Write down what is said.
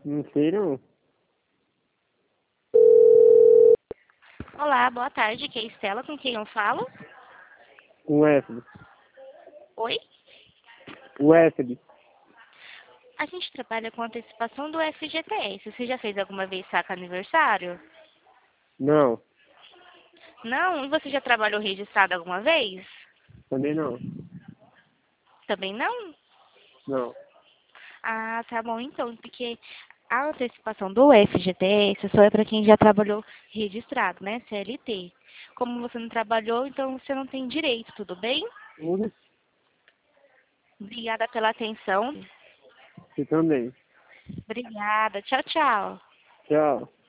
Não sei não. Olá, boa tarde. Aqui é a Estela, com quem eu falo? O Wesley. Oi? O Wesley. A gente trabalha com antecipação do FGTS. Você já fez alguma vez saca aniversário? Não, Não? E você já trabalhou registrado alguma vez? também não. Também não? Não. Ah, tá bom então, porque a antecipação do FGTS só é para quem já trabalhou registrado, né? CLT. Como você não trabalhou, então você não tem direito, tudo bem? Tudo. Obrigada pela atenção. Você também. Obrigada. Tchau, tchau. Tchau.